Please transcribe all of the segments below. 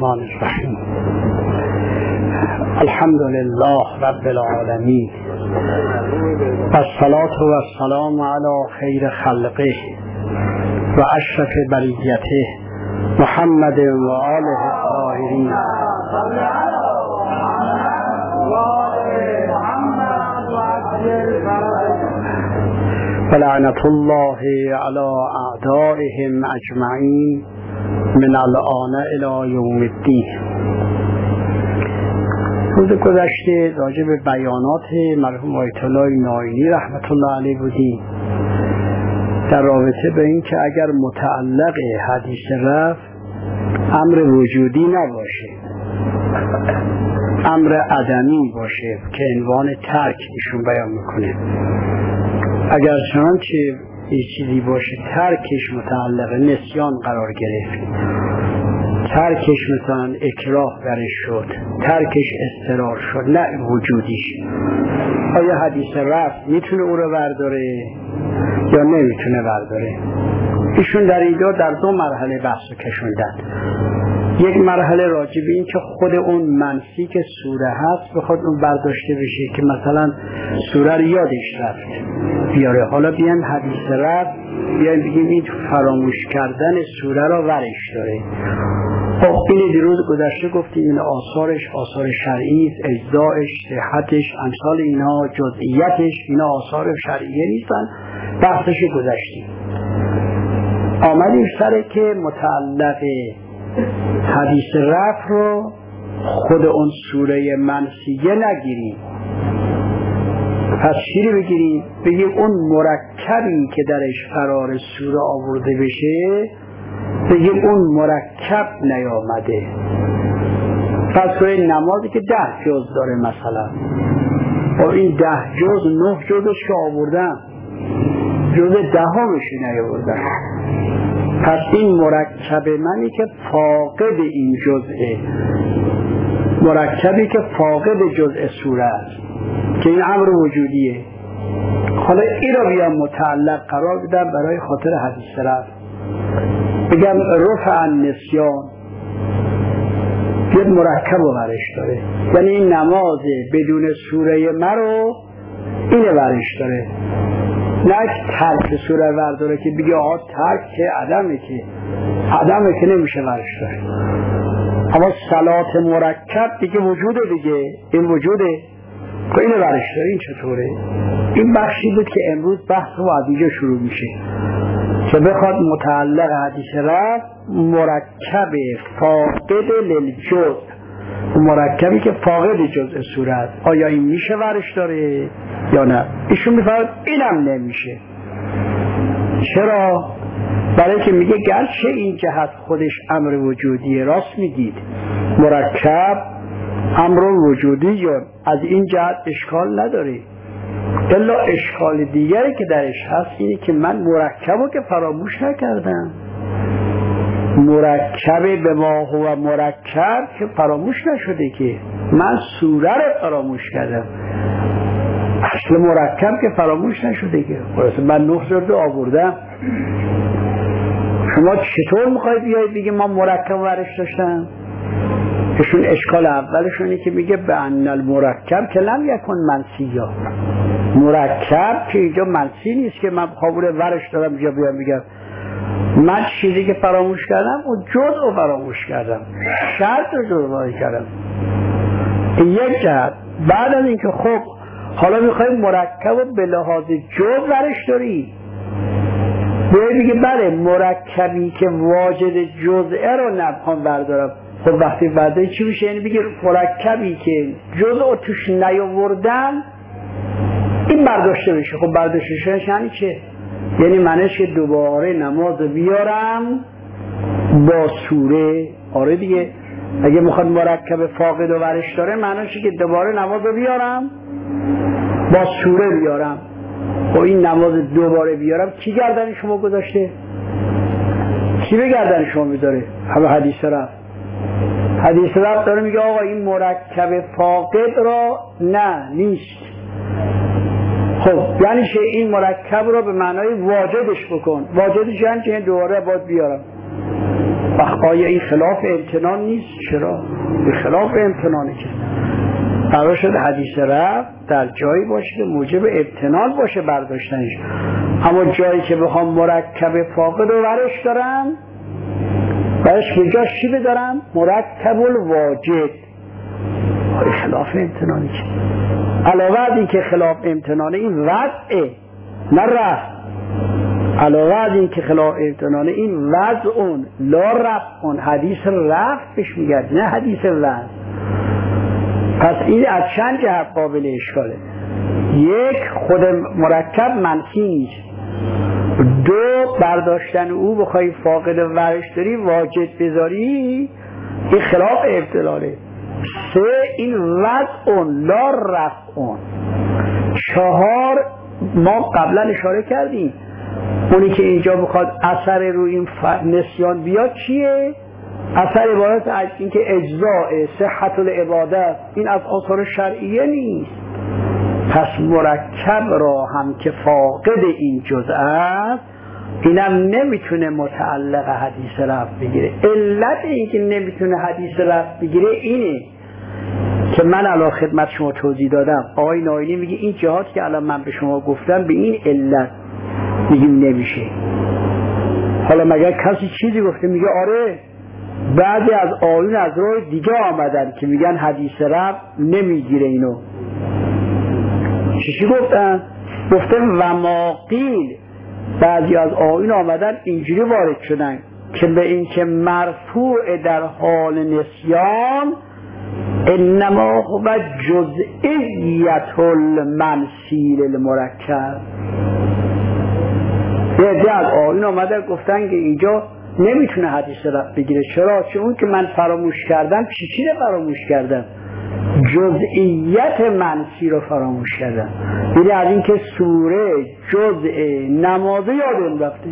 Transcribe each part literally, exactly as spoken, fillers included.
الرحمن الرحیم. الحمد لله رب العالمین و الصلاة و السلام علی خیر خلقه و اشرف بریته محمد و آله الطاهرین. ولعنة الله على اعدائهم اجمعین من الآن الی یوم الدین. روز گذشته راجع به بیانات مرحوم آیت الله نائینی رحمت الله علیه بودیم در رابطه به این که اگر متعلق حدیث رفع امر وجودی نباشه، امر عدمی باشه که عنوان ترک ایشون بیان میکنه. اگر چنانچه یه چیزی باشه ترکش متعلق نسیان قرار گرفت، ترکش مثلا اکراه درش شد، ترکش اضطرار شد، نه وجودیش، آیا حدیث رفع میتونه او رو برداره یا نمیتونه برداره؟ ایشون در اینجا در دو مرحله بحث کشوندن. یک مرحله راجع به این که خود اون منسی که سوره هست بخواد اون برداشته بشه که مثلا سوره رو یادش رفت بیاره، حالا بیان حدیث رفع بیان بگیم این فراموش کردن سوره را ورش داره. خب این دیروز گذشته گفتیم این آثارش آثار شرعی است، اجزاءش، صحتش، امثال اینها، جزئیاتش، اینا آثار شرعیه نیستن، بحثش گذشتیم. آمدیم سره که متعلق حدیث رفع رو خود اون سوره منسیه نگیریم، پس چی رو بگیریم؟ بگیم اون مرکبی که درش قرار سوره آورده بشه بگیم اون مرکب نیامده. پس کنید نمازی که ده جز داره مثلا، و این ده جز نه جزش که آوردن جز ده همشی نیاوردن، پس این مرکب منی که فاقد این جزءه، مرکبی که فاقد جزء سوره است که این امر وجودیه. حالا این رو بیام متعلق قرار بدم برای خاطر حدیث رفع، بگم رفع النسیان یک مرکب رو برش داره، یعنی این نماز بدون سوره مرو اینه برش داره، نه ترک سوره ورداره که بگه آها ترک که عدمه، که عدمه که نمیشه برش داره. اما صلات مرکب دیگه وجوده، دیگه این وجوده که اینه برش داره. این چطوره؟ این بخشی بود که امروز بحث و از اینجا شروع میشه که بخواد متعلق حدیث رفع مرکب فاقد للجزء، مرکبی که فاقد جزء سوره است، آیا این میشه ورش داره یا نه؟ ایشون میفرد اینم نمیشه. چرا؟ برای که میگه گرچه این جهت خودش امر وجودیه، راست میگید، مرکب امر وجودی یا از این جهت اشکال نداره، الا اشکال دیگری که درش هست اینه که من مرکبو که فراموش نکردم، مرکب به ما هو مرکب که فراموش نشده، که من سوره رو فراموش کردم، اصل مرکب که فراموش نشده، که من نه جز آوردم. شما چطور میخواید بیایید بگید ما مرکب ورش داشتم؟ اشون اشکال اولشونی که میگه به ان المرکب که لم یکن منسیا، مرکب که اینجا منسی نیست که من خابور ورش دارم بیا بیام بگم من چیزی که فراموش کردم اون جز رو فراموش کردم، شرط رو جز کردم. یک جهت. بعد از اینکه خب حالا میخوایم مرکب رو به لحاظ جز ورش داری، باید بگه بله مرکبی که واجد جزئه رو نبخوام بردارم. خب وقتی برداری چی میشه؟ یعنی بگه مرکبی که جزء رو توش نیاوردن این برداشته بشه. خب برداشته شدنش یعنی چه؟ یعنی معنیش که دوباره نماز بیارم با سوره. آره دیگه، اگه میخواد مرکب فاقد و ورش داره معنیشه که دوباره نماز بیارم با سوره بیارم. خب این نماز دوباره بیارم کی گردن شما گذاشته؟ کی به گردن شما میذاره؟ همه حدیث رفت. حدیث رفت داره میگه آقا این مرکب فاقد را نه نیست. خب یعنی که این مرکب را به معنای واجدش بکن. واجدش یعنی که دوباره باید بیارم. آیا این خلاف امتنان نیست؟ چرا؟ به خلاف امتنانه که قرار شد حدیث رفع در جایی باشه که موجب امتنان باشه برداشتنش، اما جایی که بخوام مرکب فاقد رو ورش دارم برش به جاش چی بدارم؟ مرکب الواجد. آیا خلاف امتنانه که علاوه از این که خلاف امتنانه این وضعه نه رفع، علاوه از این که خلاف امتنانه این وضعون لا رفعون، حدیث رفع بهش میگرد نه حدیث وضع. پس این از چند جهت قابل اشکاله. یک، خود مرکب منفی نیست. دو، برداشتن او بخوای فاقد ورش داری واجد بذاری این خلاف امتنانه. سه، این وضعون لا رفعون. چهار، ما قبلا اشاره کردیم اونی که اینجا بخواد اثر روی این نسیان بیاد چیه؟ اثر عبارت از این که اجزاء صحت العبادت این از آثار شرعیه نیست. پس مرکب را هم که فاقد این جزء است اینم نمیتونه متعلق حدیث رفع بگیره. علت این که نمیتونه حدیث رفع بگیره اینه که من الان خدمت شما توضیح دادم. آقای ناینی میگه این جهات که الان من به شما گفتم به این علت میگیم نمیشه. حالا مگر کسی چیزی گفته؟ میگه آره بعضی از آیون از راه دیگه آمدن که میگن حدیث رفع نمیگیره اینو. چی چی گفتن؟ گفتن و ما قیل، بعضی از آیون آمدن اینجوری وارد شدن که به این که مرفوع در حال نسیان انما هو جزئیت المنسیل المرکب. یه از آیون آمدن گفتن که اینجا نمیتونه حدیث رفع بگیره. چرا؟ چون اون که من فراموش کردم چی چی رو فراموش کردم؟ جزئیت منسی رو فراموش کردم. یعنی از این که سوره جزء نمازه یادم رفته،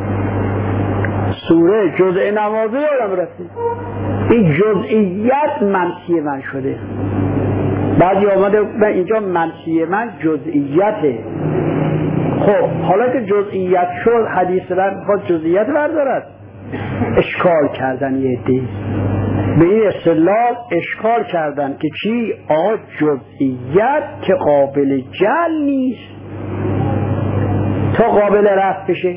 سوره جزء نمازه یادم رفته، این جزئیت منسی من شده. بعضی آمده من اینجا منسی من جزئیته. خب حالا که جزئیت شد حدیث رفع میخواد جزئیت بردارد. اشکال کردن یه عده به این استدلال، اشکال کردن که چی؟ آقا جزئیت که قابل جعل نیست تا قابل رفع بشه.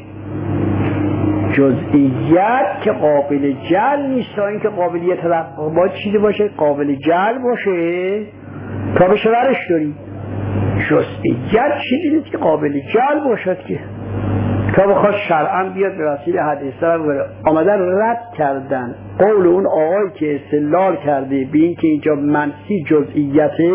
جزئیت که قابل جعل نیست تا اینکه قابلیت رفع باید چیزی باشه قابل جعل باشه تا بشه ورش داری. جزئیت چیزی نیست که قابل جعل باشد که تا بخواد شرعاً بیاد به وسیله حدیث را آمدن رد کردن قول اون آقایی که استدلال کرده به این که اینجا منفی جزئیته،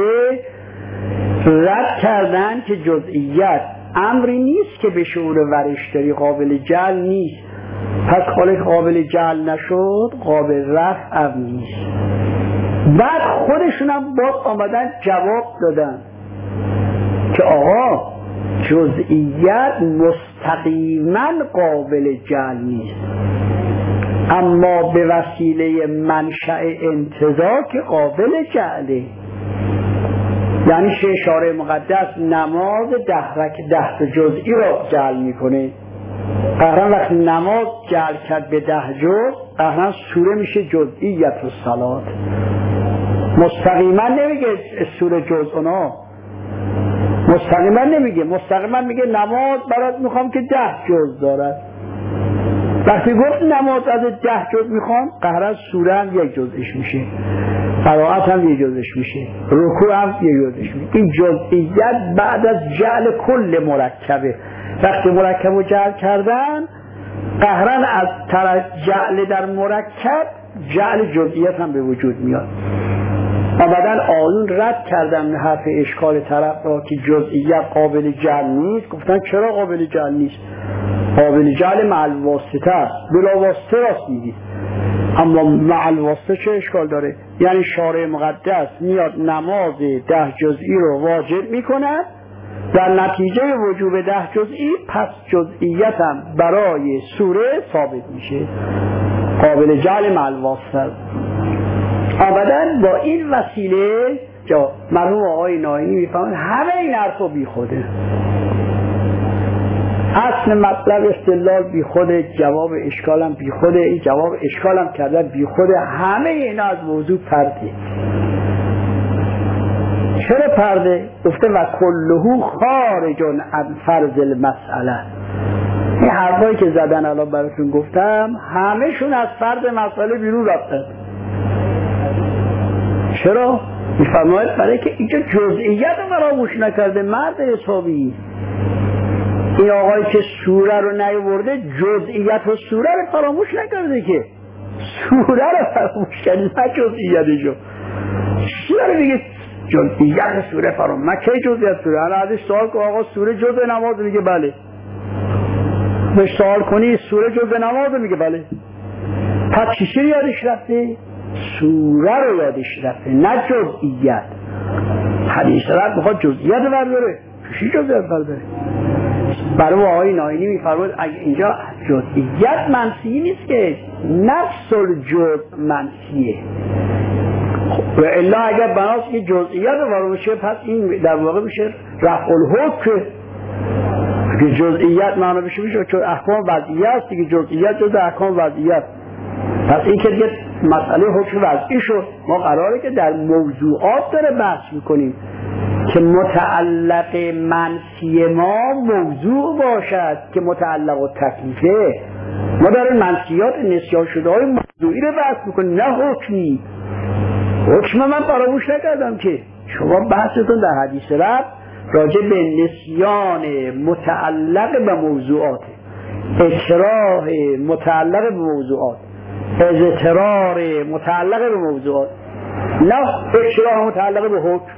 رد کردن که جزئیت امری نیست که به شعور ورشتری قابل جعل نیست. پس خالق قابل جعل نشد قابل رفع نیست. بعد خودشون هم باز آمدن جواب دادن که آقا جزئیت مستقیما قابل جعل نیست، اما به وسیله منشأ انتزاع که قابل جعله. یعنی شعر مقدس نماز ده رک ده جزئی را جعل میکنه. قهران وقت نماز جعل کرد به ده جز، قهران سوره میشه جزئیت و صلات. مستقیما نمیگه سوره جزءنا، مستقیما نمیگه، مستقیما میگه نماز برات میخوام که ده جز دارد. وقتی گفت نماز از ده جز میخوام، قهران سوره هم یک جزش میشه، قرائت هم یک جزش میشه، رکوع هم یک جزش میشه. این جزئیت بعد از جعل کل مرکبه. وقتی مرکب رو جعل کردن، قهران از طرف جعل در مرکب جعل جزئیت هم به وجود میاد. آمدن آیون رد کردن حرف اشکال طرف را که جزئیت قابل جعل نیست. گفتن چرا قابل جعل نیست؟ قابل جعل مع الواسطه است، بلا واسطه راست میگید. اما مع الواسطه چه اشکال داره؟ یعنی شارع مقدس میاد نماز ده جزئی رو واجب میکنه، در نتیجه وجوب ده جزئی پس جزئیت هم برای سوره ثابت میشه، قابل جعل مع الواسطه. آمدن با این وسیله جا مرحوم آقای ناینی میفهمن همه این حرفا بی خوده. اصل مطلب استدلال بی خود، جواب اشکالم بی خود، این جواب اشکالم کردن بی خود، همه اینا از موضوع پرده. چرا پرده؟ گفته و کلهو خارج عن فرض المسئله. این حرفایی که زدن الان براتون گفتم همه‌شون از فرض مسئله بیرون رفتن. چرا؟ میفرماید برای که اینجا جزئیات رو فراموش نکرده مرد حسابی. این آقایی که سوره رو نیاورده جزئیات و سوره رو فراموش نکرده، که سوره رو فراموش کرده نه جزئیاتشو. سوره رو میگه جزئیات سوره فراموش، من کی جزئیات سوره؟ انا ازش سوال که آقا سوره جزء نماز، میگه بله. بهش سوال کنی سوره جزء نماز، میگه بله. پس چی یادش رفته؟ سوره رو یادش رفته نه جزئیات. حدیث رد بخواد جزئیات برداره، چی جزئیات برداره؟ برای آقای ناینی میفرمود اگه اینجا جزئیات منفی نیست که نفس الجزء منفیه. و الا اگر بناست که جزئیات وارد بشه پس این در واقع میشه رفع الحکم، که جزئیات معنا بشه میشه چون احکام وضعیه است دیگه، جزئیات جز احکام وضعیه است. پس این که دیگه مسئله حکم وضعی شد. ما قراره که در موضوعات داره بحث میکنیم که متعلق منفی ما موضوع باشد که متعلق و تکلیفه. ما داریم منفیات نسیان شده های موضوعی رو بحث میکنیم نه حکمی. حکم من فراموش نکردم که شما بحثتون در حدیث رب راجع به نسیان متعلق به موضوعات، اکراه متعلق به موضوعات، اضطرار متعلق به موضوعات، نه اکراه متعلق به حکم،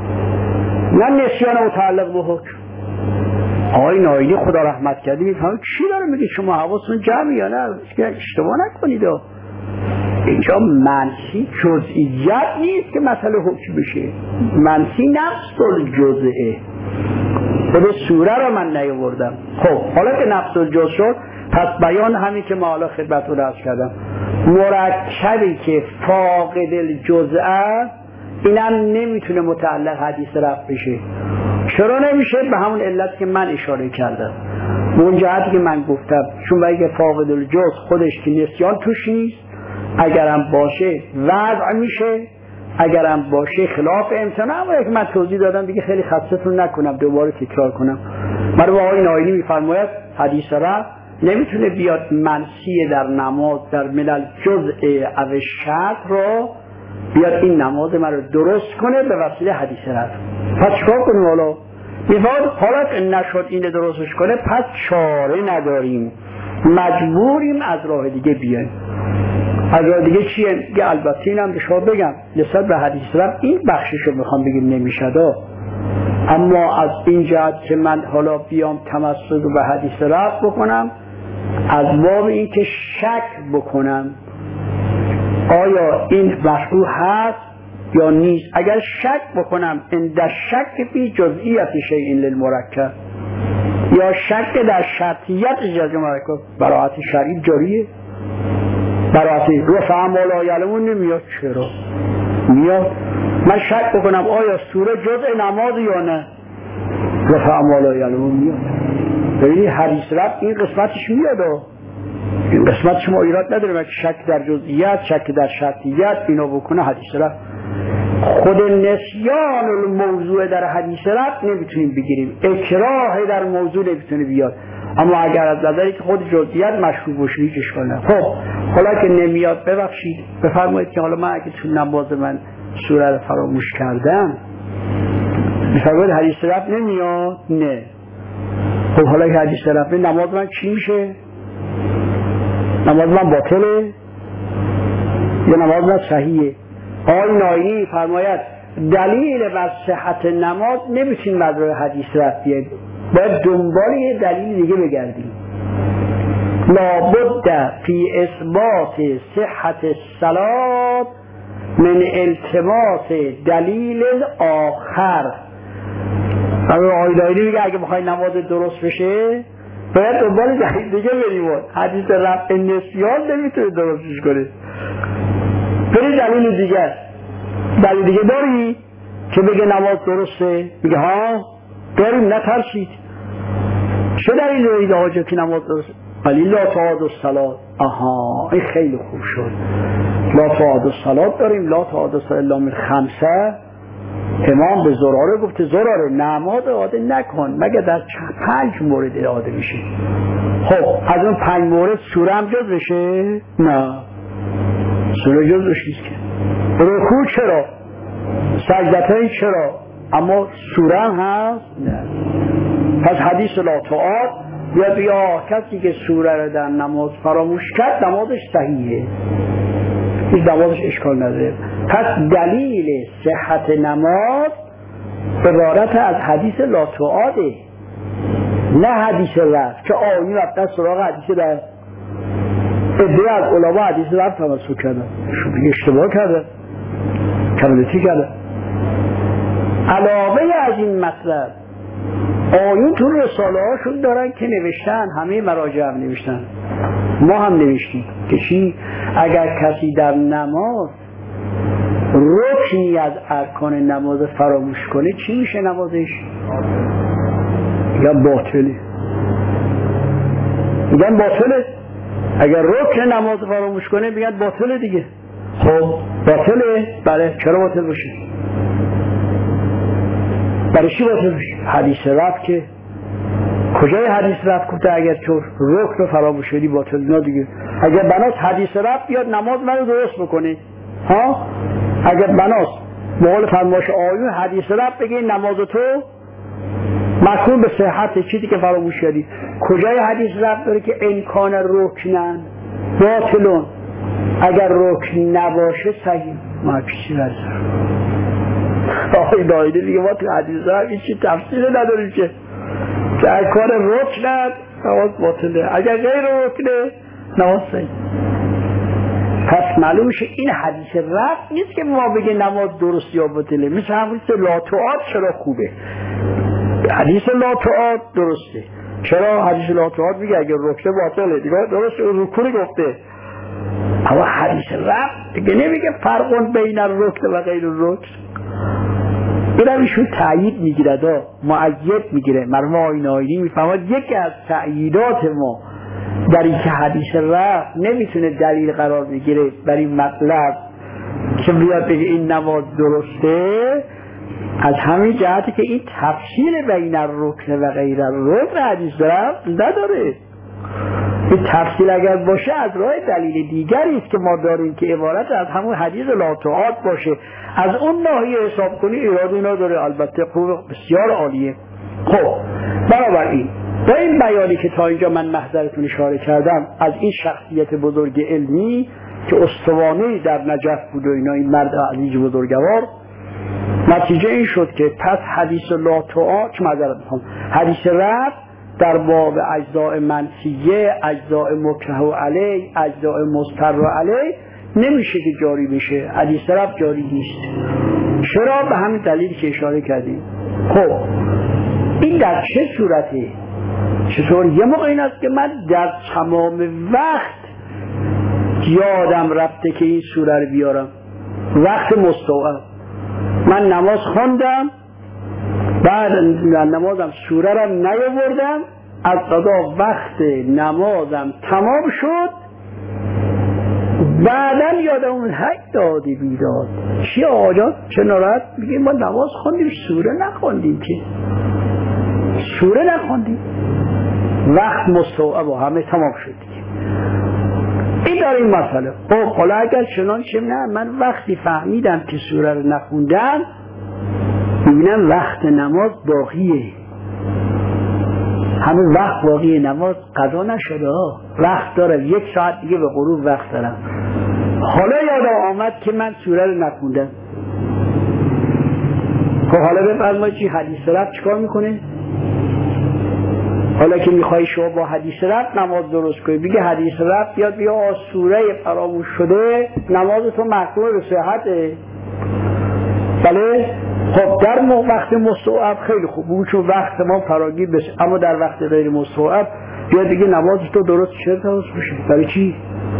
نه نسیان متعلق به حکم. آقای ناینی خدا رحمت کرده میفهمه چی داره میگه، شما حواستون جمعی یا نه اشتباه نکنید. اینجا منفی جزئیات نیست که مسئله حکم بشه، منفی نفس الجزئه. خود سوره رو من نیاوردم. خب حالا که نفس الجزء شد پس بیان همین که ما حالا خدمتتون عرض کردم، مرکبی که فاقد الجزء است اینم نمیتونه متعلق حدیث رفع بشه. چرا نمیشه؟ به همون علت که من اشاره کردم، اون جهتی که من گفتم، چون اگه فاقد الجزء خودش که نسیان توش نیست، اگرم باشه وضع میشه، اگرم باشه خلاف امتناع. اما که من توضیح دادم دیگه خیلی خستتون نکنم دوباره تکرار کنم. مرحبا آقای ناینی میفرماید حدیث رفع نمیتونه بیاد منسی در نماز در ملل جزء او شرط رو بیاد این نماز من رو درست کنه به وسیله حدیث رفع. پس چیکار کنیم حالا؟ میفرماید حالا که نشد این درستش کنه پس چاره نداریم، مجبوریم از راه دیگه بیایم. از راه دیگه چیه؟ دیگه البته اینم به شما بگم نسبت به حدیث رفع این بخششو میخوام بگیم نمیشد، اما از این جهت که من حالا بیام تمسک به حدیث رفع بکنم از باب این که شک بکنم آیا این مشروع هست یا نیست. اگر شک بکنم عند شک فی جزئیات شیء للمرکب یا شک در شرطیت جزء مرکب، براعت شرعی جاریه، براعت رفع ما لا یعلمون نمیاد. چرا میاد؟ من شک بکنم آیا سوره جزء نماز یا نه، رفع ما لا یعلمون میاد. ببینی حدیث رفع این قسمتش میاد، این قسمت شما ایراد نداره. من شک در جزئیات، شک در شرطیت اینا بکنه حدیث رفع. خود نسیان الموضوع در حدیث رفع نمیتونیم بگیریم، اکراه در موضوع نمیتونه بیاد. اما اگر از نظری که خود جزئیات مشروع باشه هیچ اشکال نداره. خب حالا که نمیاد ببخشید بفرمایید که حالا من اگه تو نماز من سوره رو فراموش کردم بفرمایید حدیث رفع نمیاد؟ نه. خب حالا که حدیث رفع نماز من چی میشه؟ نماز من باطله یا نماز من صحیحه؟ آقای ناینی فرماید دلیل بر صحت نماز نمیتونیم از روی حدیث رفع بیاییم، باید دنبال یه دلیل دیگه بگردیم. لابد فی اثبات صحت الصلاة من التماس دلیل آخر. آقای ناینی میگه اگه بخوای نماز درست بشه باید دنبال دلیل دیگه بریم. حدیث رفع نسیان نمیتونه درستش کنه، بری دلیل دیگه. دلیل دیگه داری که بگه نماز درسته؟ میگه ها داریم، نترسید. چه در این روید آجا که نماز درست ولی لا تعاد الصلاة. آها این خیلی خوب شد. لا تعاد الصلاة داریم، لا تعاد الصلاة الا من خمسه. امام به زراره گفته زراره نماز اعاده نکن مگر در پنج مورد اعاده میشه. خب از اون پنج مورد سوره هم جز بشه؟ نه سوره جز بشیست که. رکوع چرا؟ سجدتین چرا؟ اما سوره هم هست؟ نه. پس حدیث لا تعاد یا بیا کسی که سوره رو در نماز فراموش کرد نمازش صحیحه، هیچ نمازش اشکال نداره. پس دلیل صحت نماز عبارت از حدیث لا تعاده، نه حدیث رفت که آیین رفتن سراغ حدیث رفت. ادعای از علما حدیث رفت تمسک کردن، شما اشتباه کردن، کمالتی کردن. علاوه از این مطلب آیون تو رساله هاشون دارن که نوشتن، همه مراجع هم نوشتن، ما هم نوشتیم که چی؟ اگر کسی در نماز رکنی از ارکان نماز فراموش کنه چی میشه نمازش؟ میگن باطله. میگن باطله. اگر رکن نماز فراموش کنه میگن باطله دیگه. خب باطله. بله چرا باطل باشه؟ برای چی باطل باشه؟ حدیث رفت که کجای حدیث رفت گفته اگر تو رکن رو فراموش کردی باطل؟ نه دیگه. اگر بناس حدیث رفت بیاد نماز منو درست بکنه ها، اگر بناس مقال فرمایش آیون حدیث رفت بگه نماز تو مکروه به صحت چیزی که فراموش کردی، کجای حدیث رفت داره که امکان رکنن باطلون؟ اگر رکن نباشه صحیح ما چیزی نداره. آقای دایده دیگه ما تو حدیث رفت این چی تفسیر نداریم که که امکان رکنن نماز باطله، اگر غیر رکنه نماز صحیح. پس معلوم میشه این حدیث رفت نیست که ما بگه نماز درست یا باطله. مثل همون که لا تعاد چرا خوبه؟ حدیث لا تعاد درسته. چرا حدیث لا تعاد میگه اگر رکته باطله دیگه درسته، رکوع گفته. اما حدیث رفت دیگه نمیگه فرق بین الرکن و غیر الرکن. اینم ایشون تأیید میگیره، دا مؤید میگیره. مرحوم آیین آیینی میفهمد یکی از تأییدات ما در این که حدیث رفت نمیتونه دلیل قرار بگیره برای مطلب که بیاد بگه این نماز درسته، از همین جهتی که این تفصیل بین الرکن و غیر الرکن حدیث رفت نداره. این تفصیل اگر باشه از راه دلیل دیگری است که ما داریم که عبارت از همون حدیث لا تعاد باشه. از اون ناحیه حساب کنی ایرادی نداره، البته خوب بسیار عالیه. خب بنابراین با این بیانی که تا اینجا من محضرتون اشاره کردم از این شخصیت بزرگ علمی که استوانه‌ای در نجف بود و اینا، این مرد عزیز بزرگوار، نتیجه این شد که پس حدیث لا تعاد چه معذرت میخوام حدیث رفت در باب اجزاء منفیه، اجزاء مکره علیه، اجزاء مضطر علیه نمیشه که جاری بشه. حدیث رفت جاری نیست. چرا؟ به همین دلیل که اشاره کردیم. خب این در چه صورته؟ چطور؟ یه موقع این است که من در تمام وقت یادم رفته که این سوره رو بیارم، وقت مستوعب من نماز خواندم، بعد نمازم سوره رو نیاوردم، از قضا وقت نمازم تمام شد، بعدم یادم اون حق دادی بیداد چی آجا چه ناراحت میگه ما نماز خواندیم سوره نخواندیم که سوره نخواندیم، وقت مستوعب و همه تمام شد دیگه. این داره این مسئله. خب حالا اگر چنانچه نه من وقتی فهمیدم که سوره رو نخوندم میبینم وقت نماز باقیه، همون وقت باقیه، نماز قضا نشده، وقت داره، یک ساعت دیگه به غروب وقت دارم. حالا یادم آمد که من سوره رو نخوندم. خب حالا بفرمایید چی حدیث رفت چیکار میکنه؟ حالا که میخوای شما با حدیث رفت نماز درست کنی، بگه حدیث رفت بیاد بیا سوره فراموش شده نماز تو محکوم به صحته. بله خب در وقت مستوعب خیلی خوب بود چون وقت ما فراگیر بشه، اما در وقت غیر مستوعب بیاد دیگه نماز تو درست چه درست بشه؟ برای چی؟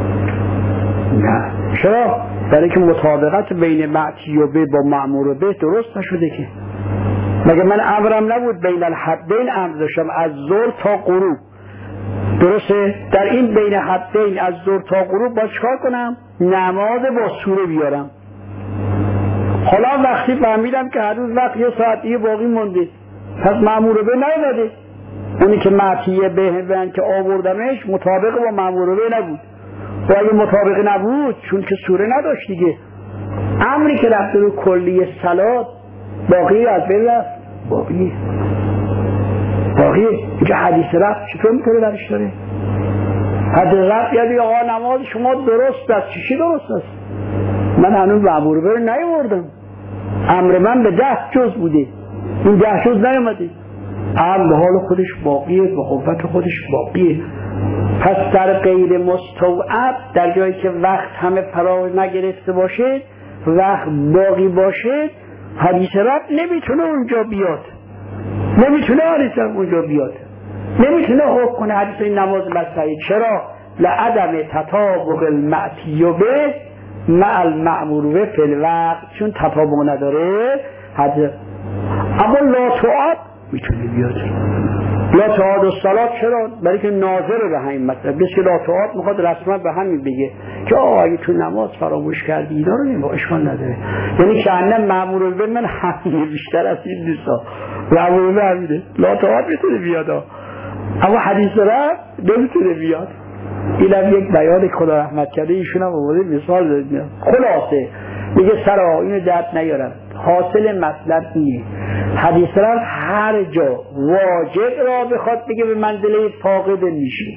نه چرا؟ برای که مطابقت بین معتی و به با مأمور به درست نشده که مگه من امرم نبود بین الحدین امر داشتم از ظهر تا غروب، درسته؟ در این بین حدین از ظهر تا غروب با چکار کنم؟ نماز با سوره بیارم. حالا وقتی فهمیدم که هنوز وقت یه ساعت دیگه باقی مونده، پس مأمور به نیومده، اونی که معطیه به بهن که آوردمش مطابق با مأمور به نبود. و اگه مطابق نبود چون که سوره نداشت دیگه، امری که رفته رو کلی صلات باقی از بین رفت، باقی باقی اینجا حدیث رفت چطور میتونه درش داره؟ حدیث رفت یعنی آقا نماز شما درست است. چی درست است؟ من هنوز مأمور به رو نیاوردم، امر من به ده جز بوده، این ده جز نیامده، امر به حال خودش باقیه، به قوت خودش باقیه. پس در غیر مستوعب، در جایی که وقت همه فرا نگرفته باشه، وقت باقی باشه، حدیث رفت نمیتونه اونجا بیاد، نمیتونه حدیث رفت اونجا بیاد، نمیتونه حکم کنه حدیث این نماز مستحی. چرا؟ لعدم تطابق المعتی به مع المأمور به فی الوقت، چون تطابق نداره حدیث. اما لا تعاد میتونه بیاد. لا تعاد الصلاة چرا؟ برای که ناظر به همین مطلب، بس که لا تعاد میخواد رسما به همین بگه که آقا اگه تو نماز فراموش کردی اینا رو نمیگه، اشکال نداره. یعنی که انم مأمور به من همینه، بیشتر از این دوستا مأمور به همینه. لا تعاد میتونه بیاد، اما حدیث رفت نمیتونه بیاد. اینم یک بیان خدا رحمت کرده، ایشون هم آورده مثال داد. خلاصه میگه سرا اینو درد نیارم، حاصل مطلب اینه حدیث رفت هر جا واجب را بخواد بگه به منزله فاقد میشه،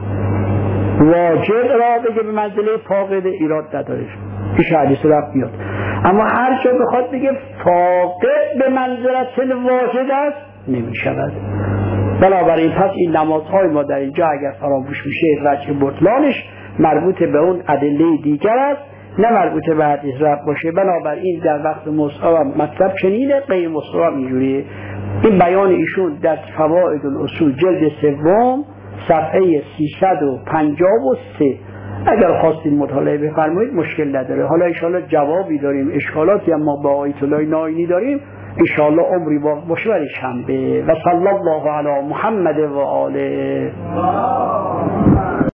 واجب را بگه به منزله فاقد ایراد نداره، پیش حدیث رفت بیاد. اما هر جا بخواد بگه فاقد به منزلت واجب است نمیشود. بنابراین پس این نمازهای ما در اینجا اگر فراموش میشه وجه بطلانش مربوط به اون ادله دیگر است، نه مربوط به حدیث رفت باشه. بنابراین در وقت مصطفی مطلب چنینه، غیر مصطفی اینجوریه. این بیان ایشون در فوائد الاصول جلد سوم صفحه سیصد و پنجاه و سه. اگر خواستین مطالعه بفرمایید مشکل نداره. حالا ان شاءالله جوابی داریم، اشکالاتی هم ما با آیت الله ناینی داریم، ان شاءالله عمری باشه برای شنبه. و صلی الله علی محمد و آله.